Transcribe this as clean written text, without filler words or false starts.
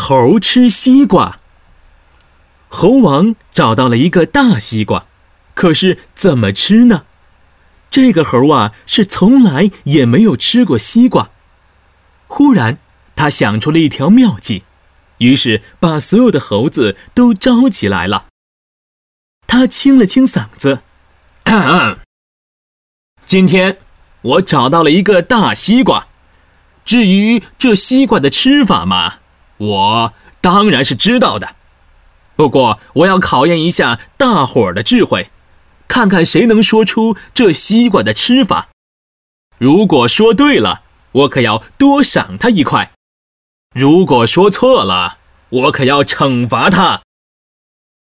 猴吃西瓜。猴王找到了一个大西瓜，可是怎么吃呢？这个猴啊，是从来也没有吃过西瓜。忽然，他想出了一条妙计，于是把所有的猴子都招起来了。他清了清嗓子，今天我找到了一个大西瓜，至于这西瓜的吃法嘛，我当然是知道的。不过我要考验一下大伙儿的智慧，看看谁能说出这西瓜的吃法。如果说对了，我可要多赏他一块；如果说错了，我可要惩罚他。